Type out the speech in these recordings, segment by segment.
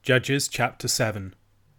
Judges chapter 7.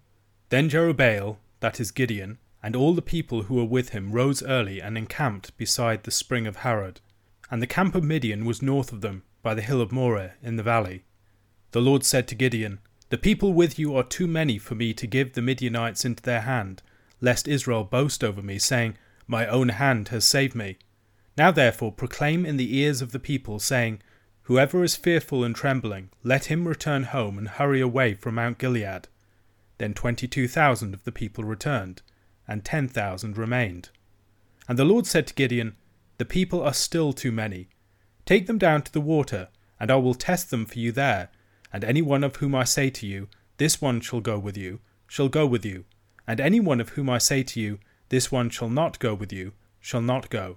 Then Jerubbaal, that is Gideon, and all the people who were with him rose early and encamped beside the spring of Harod. And the camp of Midian was north of them, by the hill of Moreh in the valley. The Lord said to Gideon, The people with you are too many for me to give the Midianites into their hand, lest Israel boast over me, saying, My own hand has saved me. Now therefore proclaim in the ears of the people, saying, Whoever is fearful and trembling, let him return home and hurry away from Mount Gilead. Then 22,000 of the people returned, and 10,000 remained. And the Lord said to Gideon, The people are still too many. Take them down to the water, and I will test them for you there. And any one of whom I say to you, This one shall go with you, shall go with you. And any one of whom I say to you, This one shall not go with you, shall not go.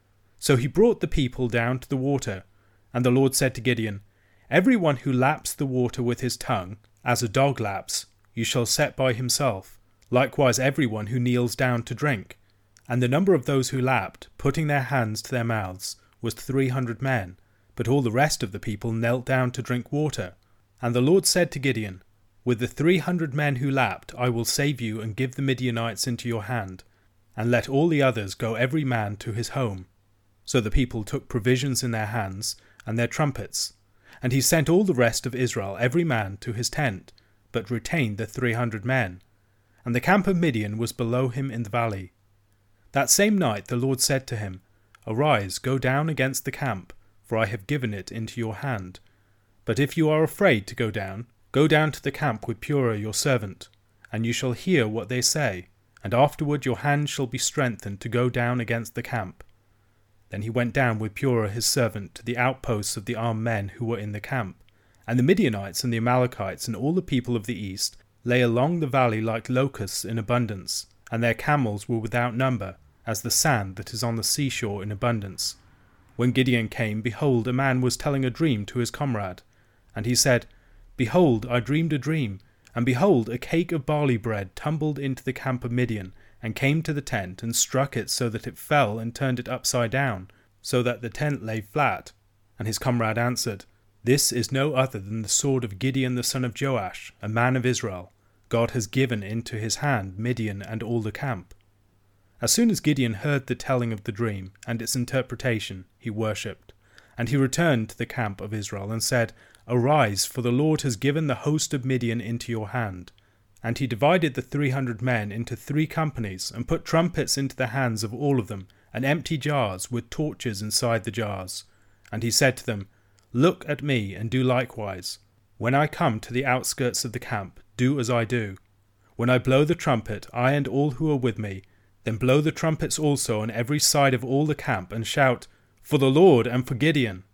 So he brought the people down to the water. And the Lord said to Gideon, Every one who laps the water with his tongue, as a dog laps, you shall set by himself. Likewise every one who kneels down to drink. And the number of those who lapped, putting their hands to their mouths, was 300 men. But all the rest of the people knelt down to drink water. And the Lord said to Gideon, With the 300 men who lapped I will save you and give the Midianites into your hand. And let all the others go every man to his home. So the people took provisions in their hands, and their trumpets. And he sent all the rest of Israel every man to his tent, but retained the 300 men. And the camp of Midian was below him in the valley. That same night the Lord said to him, Arise, go down against the camp, for I have given it into your hand. But if you are afraid to go down to the camp with Purah your servant, and you shall hear what they say, and afterward your hand shall be strengthened to go down against the camp. Then he went down with Purah his servant to the outposts of the armed men who were in the camp. And the Midianites and the Amalekites and all the people of the east lay along the valley like locusts in abundance, and their camels were without number, as the sand that is on the seashore in abundance. When Gideon came, behold, a man was telling a dream to his comrade. And he said, Behold, I dreamed a dream, and behold, a cake of barley bread tumbled into the camp of Midian, and came to the tent, and struck it so that it fell, and turned it upside down, so that the tent lay flat. And his comrade answered, This is no other than the sword of Gideon the son of Joash, a man of Israel. God has given into his hand Midian and all the camp. As soon as Gideon heard the telling of the dream, and its interpretation, he worshipped. And he returned to the camp of Israel, and said, Arise, for the Lord has given the host of Midian into your hand. And he divided the 300 men into 3 companies, and put trumpets into the hands of all of them, and empty jars with torches inside the jars. And he said to them, Look at me, and do likewise. When I come to the outskirts of the camp, do as I do. When I blow the trumpet, I and all who are with me, then blow the trumpets also on every side of all the camp, and shout, For the Lord and for Gideon.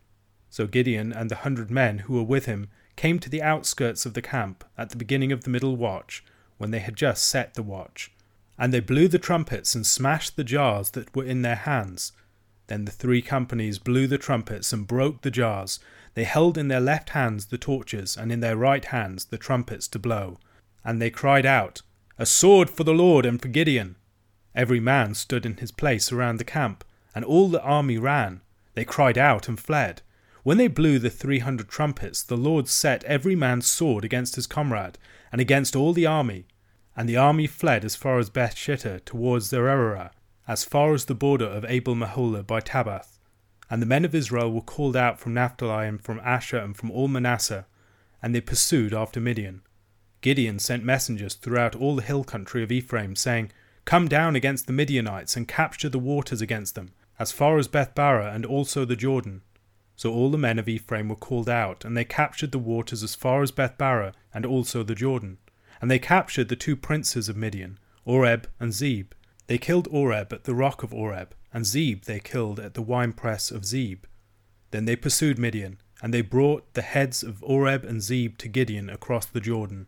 So Gideon and the 100 men who were with him came to the outskirts of the camp at the beginning of the middle watch, when they had just set the watch. And they blew the trumpets and smashed the jars that were in their hands. Then the 3 companies blew the trumpets and broke the jars. They held in their left hands the torches, and in their right hands the trumpets to blow. And they cried out, A sword for the Lord and for Gideon. Every man stood in his place around the camp, and all the army ran. They cried out and fled. When they blew the 300 trumpets, the Lord set every man's sword against his comrade, and against all the army. And the army fled as far as Beth-shittah towards Zererah, as far as the border of Abel-meholah by Tabbath. And the men of Israel were called out from Naphtali and from Asher and from all Manasseh, and they pursued after Midian. Gideon sent messengers throughout all the hill country of Ephraim, saying, Come down against the Midianites, and capture the waters against them, as far as Beth-barah and also the Jordan. So all the men of Ephraim were called out, and they captured the waters as far as Beth-barah and also the Jordan. And they captured the 2 princes of Midian, Oreb and Zeb. They killed Oreb at the rock of Oreb, and Zeb they killed at the winepress of Zeb. Then they pursued Midian, and they brought the heads of Oreb and Zeb to Gideon across the Jordan.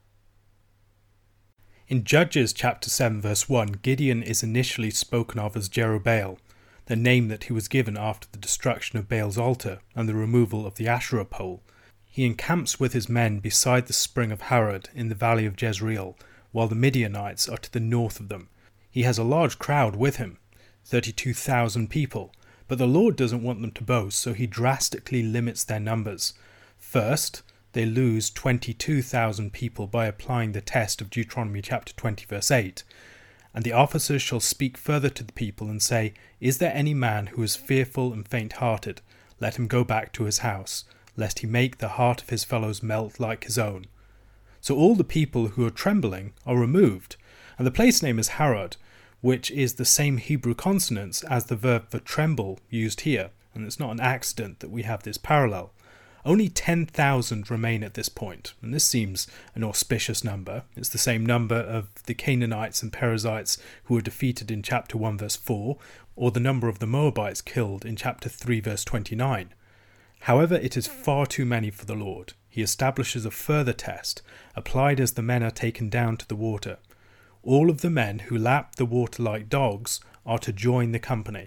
In Judges chapter 7 verse 1, Gideon is initially spoken of as Jerubbaal, the name that he was given after the destruction of Baal's altar and the removal of the Asherah pole. He encamps with his men beside the spring of Harod in the valley of Jezreel, while the Midianites are to the north of them. He has a large crowd with him, 32,000 people, but the Lord doesn't want them to boast, so he drastically limits their numbers. First, they lose 22,000 people by applying the test of Deuteronomy chapter 20 verse 8. And the officers shall speak further to the people and say, Is there any man who is fearful and faint-hearted? Let him go back to his house, lest he make the heart of his fellows melt like his own. So all the people who are trembling are removed, and the place name is Harod, which is the same Hebrew consonants as the verb for tremble used here, and it's not an accident that we have this parallel. Only 10,000 remain at this point, and this seems an auspicious number. It's the same number of the Canaanites and Perizzites who were defeated in chapter 1 verse 4, or the number of the Moabites killed in chapter 3 verse 29. However, it is far too many for the Lord. He establishes a further test, applied as the men are taken down to the water. All of the men who lap the water like dogs are to join the company.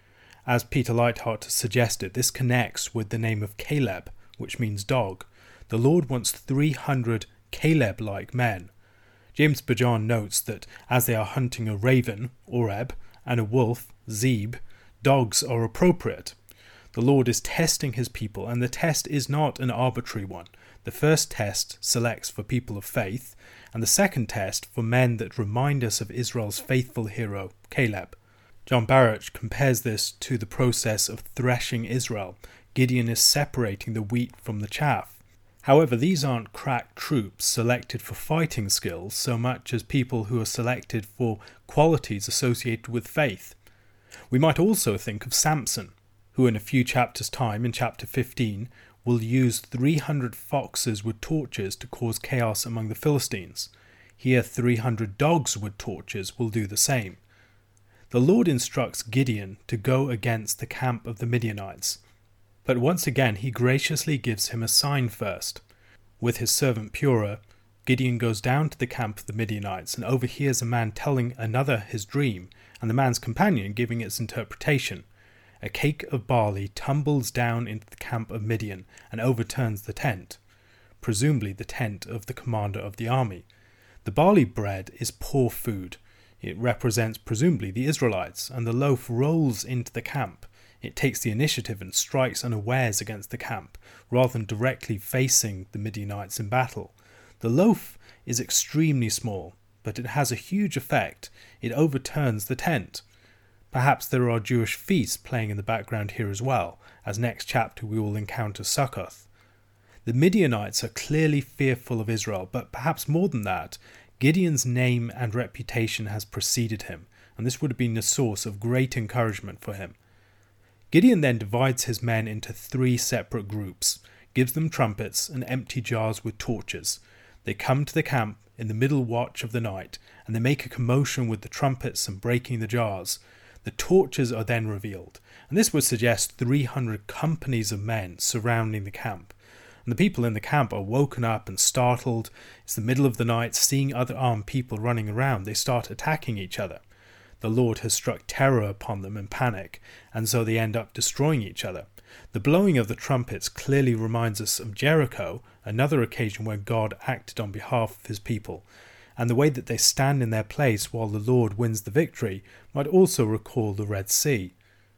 As Peter Leithart has suggested, this connects with the name of Caleb, which means dog. The Lord wants 300 Caleb-like men. James Bajan notes that as they are hunting a raven, Oreb, and a wolf, Zeb, dogs are appropriate. The Lord is testing his people, and the test is not an arbitrary one. The first test selects for people of faith, and the second test for men that remind us of Israel's faithful hero, Caleb. John Barrett compares this to the process of threshing Israel. Gideon is separating the wheat from the chaff. However, these aren't crack troops selected for fighting skills so much as people who are selected for qualities associated with faith. We might also think of Samson, who in a few chapters' time, in chapter 15, will use 300 foxes with torches to cause chaos among the Philistines. Here 300 dogs with torches will do the same. The Lord instructs Gideon to go against the camp of the Midianites. But once again he graciously gives him a sign first. With his servant Purah, Gideon goes down to the camp of the Midianites and overhears a man telling another his dream, and the man's companion giving its interpretation. A cake of barley tumbles down into the camp of Midian and overturns the tent, presumably the tent of the commander of the army. The barley bread is poor food. It represents presumably the Israelites, and the loaf rolls into the camp. It takes the initiative and strikes unawares against the camp, rather than directly facing the Midianites in battle. The loaf is extremely small, but it has a huge effect. It overturns the tent. Perhaps there are Jewish feasts playing in the background here as well, as next chapter we will encounter Sukkoth. The Midianites are clearly fearful of Israel, but perhaps more than that, Gideon's name and reputation has preceded him, and this would have been a source of great encouragement for him. Gideon then divides his men into 3 separate groups, gives them trumpets and empty jars with torches. They come to the camp in the middle watch of the night, and they make a commotion with the trumpets and breaking the jars. The torches are then revealed, and this would suggest 300 companies of men surrounding the camp. And the people in the camp are woken up and startled. It's the middle of the night, seeing other armed people running around, they start attacking each other. The Lord has struck terror upon them and panic, and so they end up destroying each other. The blowing of the trumpets clearly reminds us of Jericho, another occasion where God acted on behalf of his people, and the way that they stand in their place while the Lord wins the victory might also recall the Red Sea.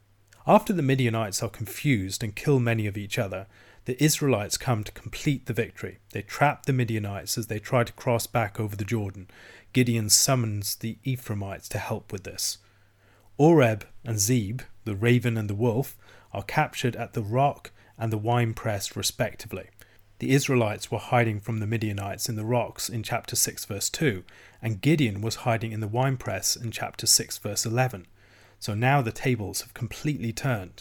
After the Midianites are confused and kill many of each other, the Israelites come to complete the victory. They trap the Midianites as they try to cross back over the Jordan. Gideon summons the Ephraimites to help with this. Oreb and Zeb, the raven and the wolf, are captured at the rock and the winepress respectively. The Israelites were hiding from the Midianites in the rocks in chapter 6 verse 2, and Gideon was hiding in the winepress in chapter 6 verse 11. So now the tables have completely turned.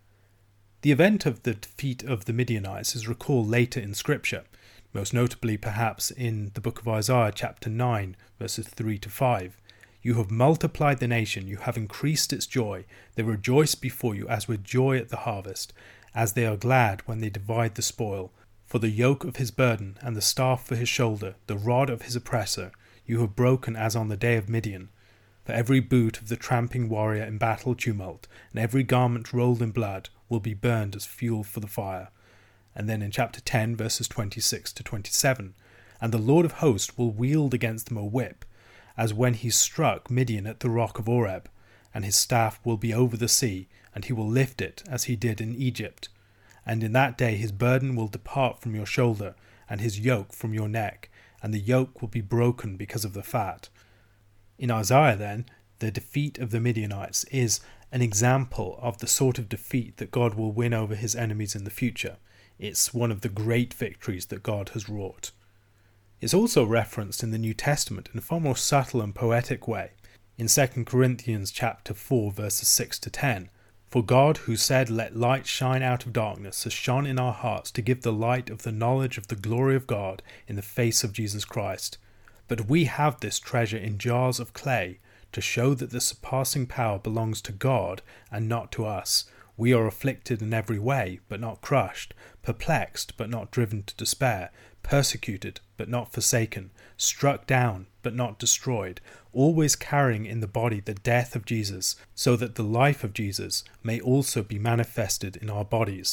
The event of the defeat of the Midianites is recalled later in Scripture, most notably perhaps in the book of Isaiah chapter 9 verses 3 to 5. You have multiplied the nation, you have increased its joy. They rejoice before you as with joy at the harvest, as they are glad when they divide the spoil. For the yoke of his burden and the staff for his shoulder, the rod of his oppressor, you have broken as on the day of Midian. For every boot of the tramping warrior in battle tumult, and every garment rolled in blood, will be burned as fuel for the fire. And then in chapter 10 verses 26 to 27, and the Lord of hosts will wield against them a whip, as when he struck Midian at the rock of Oreb, and his staff will be over the sea, and he will lift it as he did in Egypt. And in that day his burden will depart from your shoulder, and his yoke from your neck, and the yoke will be broken because of the fat. In Isaiah, then, the defeat of the Midianites is an example of the sort of defeat that God will win over his enemies in the future. It's one of the great victories that God has wrought. It's also referenced in the New Testament in a far more subtle and poetic way. In 2 Corinthians chapter 4 verses 6 to 10, "For God, who said, 'Let light shine out of darkness,' has shone in our hearts to give the light of the knowledge of the glory of God in the face of Jesus Christ. But we have this treasure in jars of clay, to show that the surpassing power belongs to God and not to us. We are afflicted in every way, but not crushed, perplexed, but not driven to despair, persecuted, but not forsaken, struck down, but not destroyed, always carrying in the body the death of Jesus, so that the life of Jesus may also be manifested in our bodies."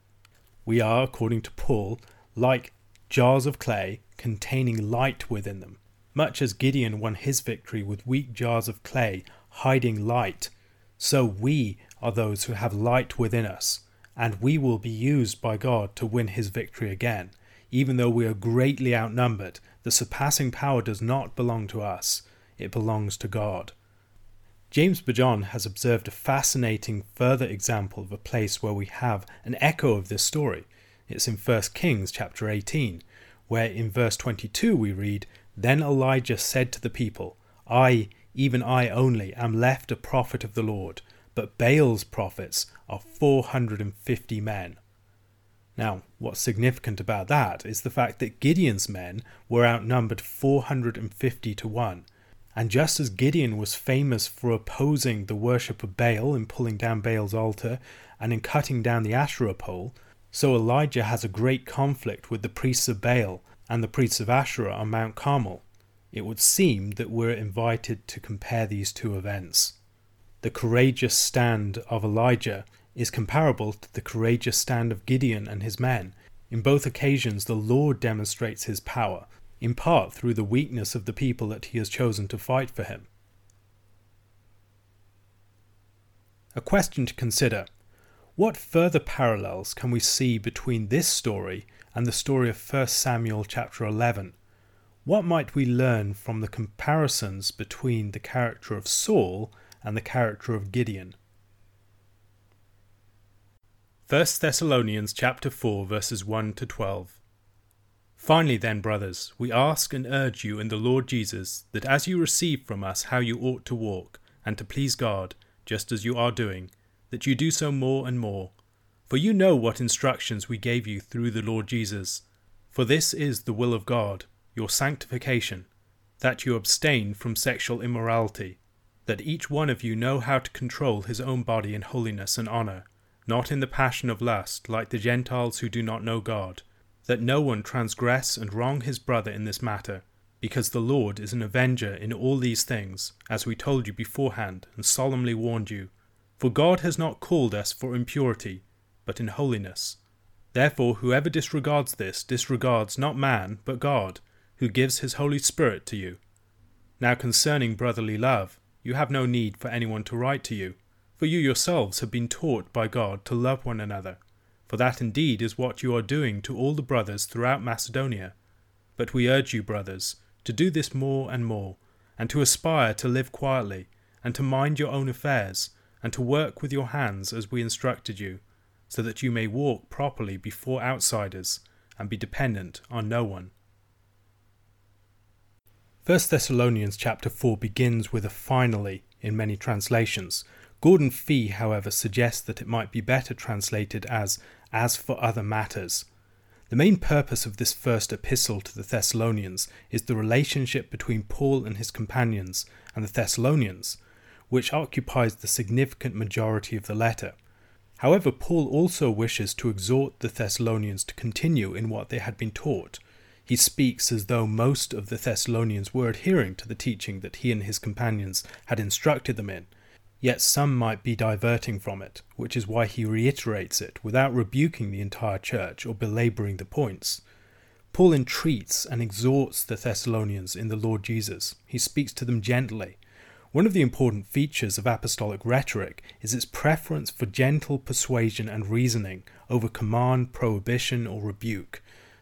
We are, according to Paul, like jars of clay containing light within them. Much as Gideon won his victory with weak jars of clay hiding light, so we are those who have light within us, and we will be used by God to win his victory again. Even though we are greatly outnumbered, the surpassing power does not belong to us, it belongs to God. James Bajon has observed a fascinating further example of a place where we have an echo of this story. It's in 1 Kings chapter 18, where in verse 22 we read, "Then Elijah said to the people, I, even I only, am left a prophet of the Lord, but Baal's prophets are 450 men." Now, what's significant about that is the fact that Gideon's men were outnumbered 450 to 1. And just as Gideon was famous for opposing the worship of Baal in pulling down Baal's altar and in cutting down the Asherah pole, so Elijah has a great conflict with the priests of Baal and the priests of Asherah on Mount Carmel. It would seem that we're invited to compare these two events. The courageous stand of Elijah is comparable to the courageous stand of Gideon and his men. In both occasions the Lord demonstrates his power, in part through the weakness of the people that he has chosen to fight for him. A question to consider: what further parallels can we see between this story and the story of 1 Samuel chapter 11? What might we learn from the comparisons between the character of Saul and the character of Gideon? 1 Thessalonians chapter 4 verses 1 to 12. "Finally then, brothers, we ask and urge you in the Lord Jesus, that as you receive from us how you ought to walk, and to please God, just as you are doing, that you do so more and more. For you know what instructions we gave you through the Lord Jesus. For this is the will of God, your sanctification, that you abstain from sexual immorality, that each one of you know how to control his own body in holiness and honour, not in the passion of lust, like the Gentiles who do not know God, that no one transgress and wrong his brother in this matter, because the Lord is an avenger in all these things, as we told you beforehand and solemnly warned you. For God has not called us for impurity, but in holiness. Therefore whoever disregards this disregards not man, but God, who gives his Holy Spirit to you. Now concerning brotherly love, you have no need for anyone to write to you, for you yourselves have been taught by God to love one another, for that indeed is what you are doing to all the brothers throughout Macedonia. But we urge you, brothers, to do this more and more, and to aspire to live quietly, and to mind your own affairs, and to work with your hands as we instructed you, so that you may walk properly before outsiders, and be dependent on no one." 1 Thessalonians chapter 4 begins with a finally in many translations. Gordon Fee, however, suggests that it might be better translated as for other matters. The main purpose of this first epistle to the Thessalonians is the relationship between Paul and his companions and the Thessalonians, which occupies the significant majority of the letter. However, Paul also wishes to exhort the Thessalonians to continue in what they had been taught. He speaks as though most of the Thessalonians were adhering to the teaching that he and his companions had instructed them in, yet some might be diverting from it, which is why he reiterates it without rebuking the entire church or belabouring the points. Paul entreats and exhorts the Thessalonians in the Lord Jesus. He speaks to them gently. One of the important features of apostolic rhetoric is its preference for gentle persuasion and reasoning over command, prohibition, or rebuke.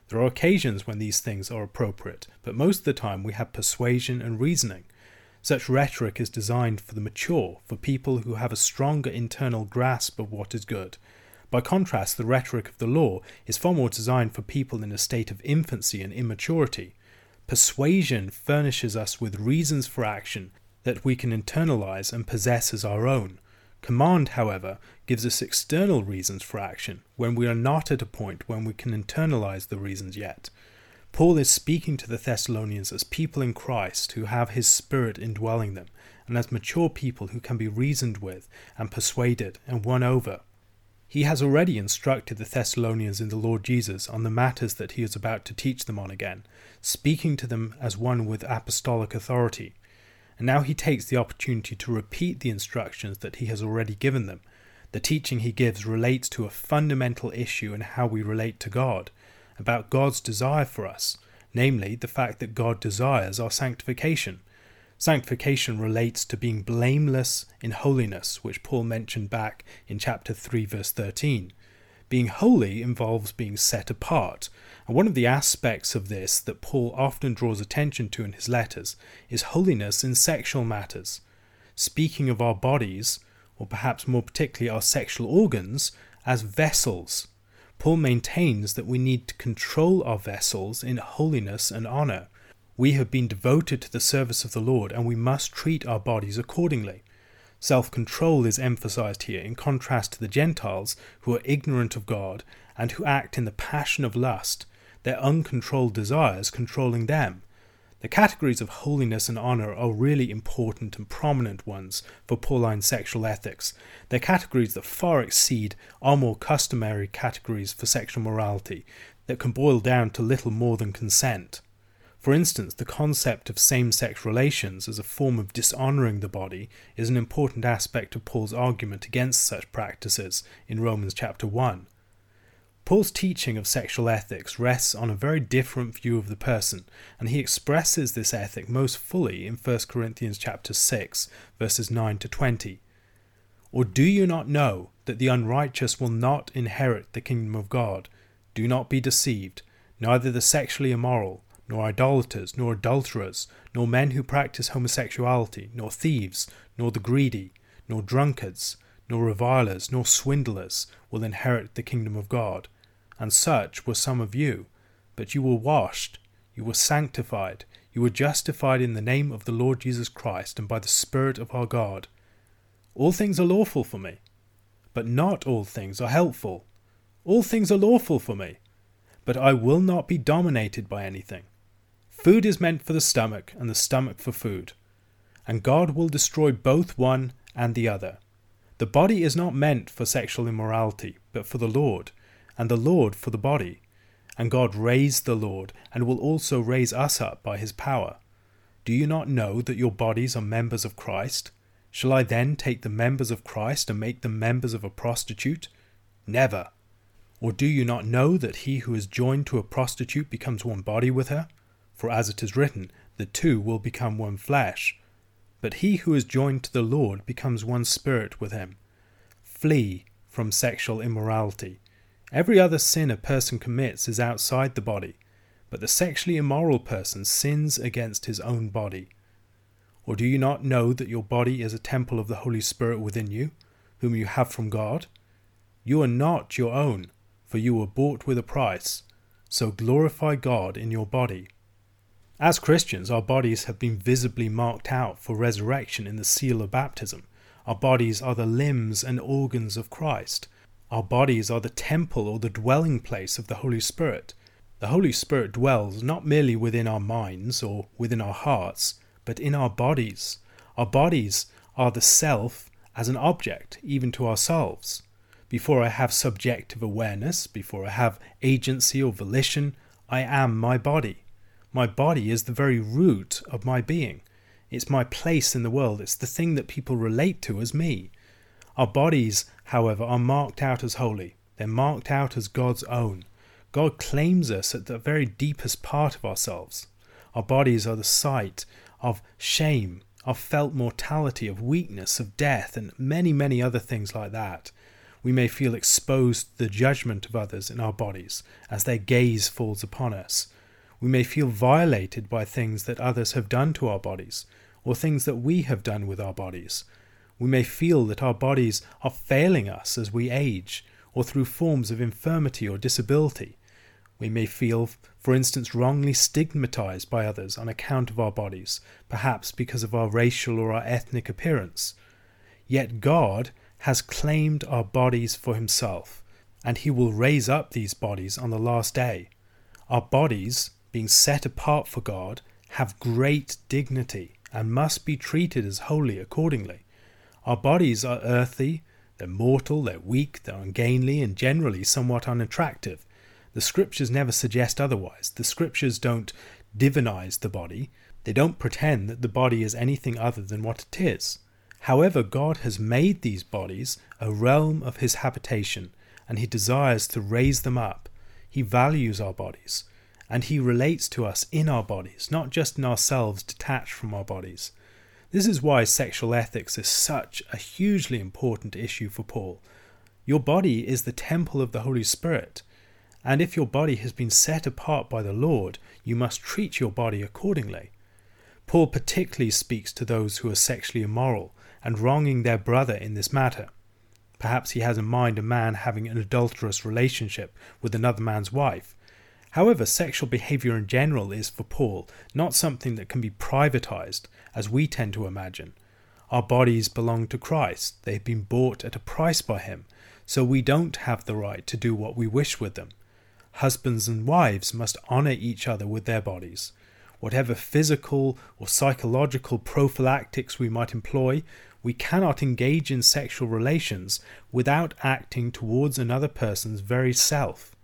There are occasions when these things are appropriate, but most of the time we have persuasion and reasoning. Such rhetoric is designed for the mature, for people who have a stronger internal grasp of what is good. By contrast, the rhetoric of the law is far more designed for people in a state of infancy and immaturity. Persuasion furnishes us with reasons for action that we can internalize and possess as our own. Command, however, gives us external reasons for action when we are not at a point when we can internalize the reasons yet. Paul is speaking to the Thessalonians as people in Christ who have his Spirit indwelling them, and as mature people who can be reasoned with and persuaded and won over. He has already instructed the Thessalonians in the Lord Jesus on the matters that he is about to teach them on again, speaking to them as one with apostolic authority. And now he takes the opportunity to repeat the instructions that he has already given them. The teaching he gives relates to a fundamental issue in how we relate to God, about God's desire for us, namely the fact that God desires our sanctification. Sanctification relates to being blameless in holiness, which Paul mentioned back in chapter 3 verse 13. Being holy involves being set apart, and one of the aspects of this that Paul often draws attention to in his letters is holiness in sexual matters. Speaking of our bodies, or perhaps more particularly our sexual organs, as vessels, Paul maintains that we need to control our vessels in holiness and honor. We have been devoted to the service of the Lord, and we must treat our bodies accordingly. Self-control is emphasized here in contrast to the Gentiles who are ignorant of God and who act in the passion of lust, their uncontrolled desires controlling them. The categories of holiness and honor are really important and prominent ones for Pauline sexual ethics. They're categories that far exceed our more customary categories for sexual morality that can boil down to little more than consent. For instance, the concept of same-sex relations as a form of dishonoring the body is an important aspect of Paul's argument against such practices in Romans chapter 1. Paul's teaching of sexual ethics rests on a very different view of the person, and he expresses this ethic most fully in 1 Corinthians chapter 6, verses 9 to 20. Or do you not know that the unrighteous will not inherit the kingdom of God? Do not be deceived, neither the sexually immoral, nor idolaters, nor adulterers, nor men who practice homosexuality, nor thieves, nor the greedy, nor drunkards, nor revilers, nor swindlers will inherit the kingdom of God. And such were some of you. But you were washed, you were sanctified, you were justified in the name of the Lord Jesus Christ and by the Spirit of our God. All things are lawful for me, but not all things are helpful. All things are lawful for me, but I will not be dominated by anything. Food is meant for the stomach, and the stomach for food. And God will destroy both one and the other. The body is not meant for sexual immorality, but for the Lord, and the Lord for the body. And God raised the Lord, and will also raise us up by his power. Do you not know that your bodies are members of Christ? Shall I then take the members of Christ and make them members of a prostitute? Never. Or do you not know that he who is joined to a prostitute becomes one body with her? For as it is written, the two will become one flesh. But he who is joined to the Lord becomes one spirit with him. Flee from sexual immorality. Every other sin a person commits is outside the body, but the sexually immoral person sins against his own body. Or do you not know that your body is a temple of the Holy Spirit within you, whom you have from God? You are not your own, for you were bought with a price, so glorify God in your body. As Christians, our bodies have been visibly marked out for resurrection in the seal of baptism. Our bodies are the limbs and organs of Christ. Our bodies are the temple or the dwelling place of the Holy Spirit. The Holy Spirit dwells not merely within our minds or within our hearts, but in our bodies. Our bodies are the self as an object, even to ourselves. Before I have subjective awareness, before I have agency or volition, I am my body. My body is the very root of my being. It's my place in the world. It's the thing that people relate to as me. Our bodies, however, are marked out as holy. They're marked out as God's own. God claims us at the very deepest part of ourselves. Our bodies are the site of shame, of felt mortality, of weakness, of death, and many, many other things like that. We may feel exposed to the judgment of others in our bodies as their gaze falls upon us. We may feel violated by things that others have done to our bodies, or things that we have done with our bodies. We may feel that our bodies are failing us as we age, or through forms of infirmity or disability. We may feel, for instance, wrongly stigmatized by others on account of our bodies, perhaps because of our racial or our ethnic appearance. Yet God has claimed our bodies for himself, and he will raise up these bodies on the last day. Our bodies, being set apart for God, have great dignity and must be treated as holy accordingly. Our bodies are earthy, they're mortal, they're weak, they're ungainly, and generally somewhat unattractive. The scriptures never suggest otherwise. The scriptures don't divinize the body. They don't pretend that the body is anything other than what it is. However, God has made these bodies a realm of his habitation, and he desires to raise them up. He values our bodies, and he relates to us in our bodies, not just in ourselves detached from our bodies. This is why sexual ethics is such a hugely important issue for Paul. Your body is the temple of the Holy Spirit, and if your body has been set apart by the Lord, you must treat your body accordingly. Paul particularly speaks to those who are sexually immoral and wronging their brother in this matter. Perhaps he has in mind a man having an adulterous relationship with another man's wife. However, sexual behavior in general is, for Paul, not something that can be privatized, as we tend to imagine. Our bodies belong to Christ. They have been bought at a price by him, so we don't have the right to do what we wish with them. Husbands and wives must honor each other with their bodies. Whatever physical or psychological prophylactics we might employ, we cannot engage in sexual relations without acting towards another person's very self.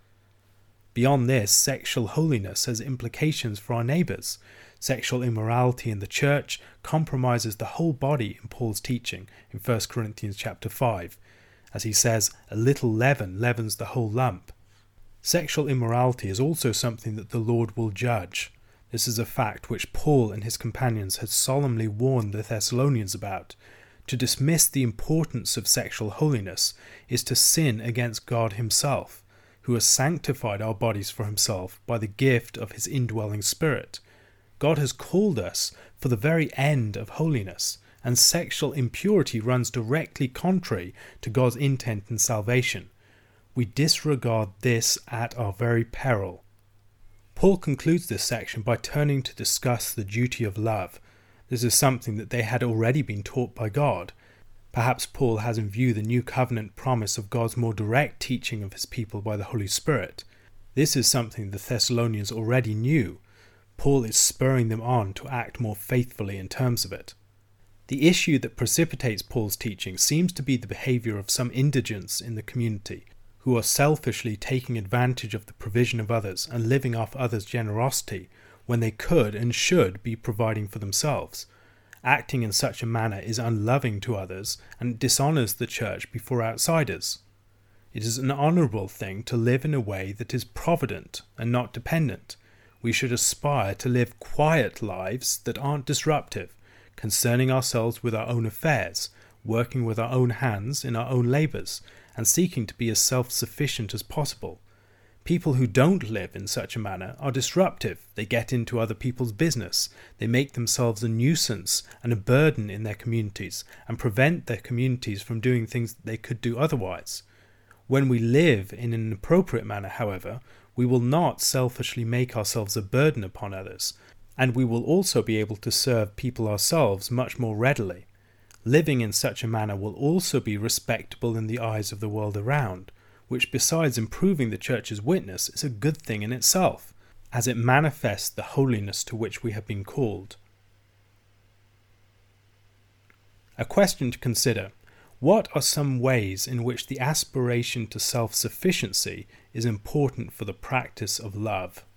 Beyond this, sexual holiness has implications for our neighbours. Sexual immorality in the church compromises the whole body in Paul's teaching in 1 Corinthians chapter 5. As he says, a little leaven leavens the whole lump. Sexual immorality is also something that the Lord will judge. This is a fact which Paul and his companions had solemnly warned the Thessalonians about. To dismiss the importance of sexual holiness is to sin against God himself, who has sanctified our bodies for himself by the gift of his indwelling Spirit. God has called us for the very end of holiness, and sexual impurity runs directly contrary to God's intent in salvation. We disregard this at our very peril. Paul concludes this section by turning to discuss the duty of love. This is something that they had already been taught by God. Perhaps Paul has in view the new covenant promise of God's more direct teaching of his people by the Holy Spirit. This is something the Thessalonians already knew. Paul is spurring them on to act more faithfully in terms of it. The issue that precipitates Paul's teaching seems to be the behavior of some indigents in the community, who are selfishly taking advantage of the provision of others and living off others' generosity when they could and should be providing for themselves. Acting in such a manner is unloving to others and dishonours the church before outsiders. It is an honourable thing to live in a way that is provident and not dependent. We should aspire to live quiet lives that aren't disruptive, concerning ourselves with our own affairs, working with our own hands in our own labours, and seeking to be as self-sufficient as possible. People who don't live in such a manner are disruptive. They get into other people's business. They make themselves a nuisance and a burden in their communities and prevent their communities from doing things that they could do otherwise. When we live in an appropriate manner, however, we will not selfishly make ourselves a burden upon others, and we will also be able to serve people ourselves much more readily. Living in such a manner will also be respectable in the eyes of the world around, which besides improving the church's witness is a good thing in itself, as it manifests the holiness to which we have been called. A question to consider: what are some ways in which the aspiration to self-sufficiency is important for the practice of love?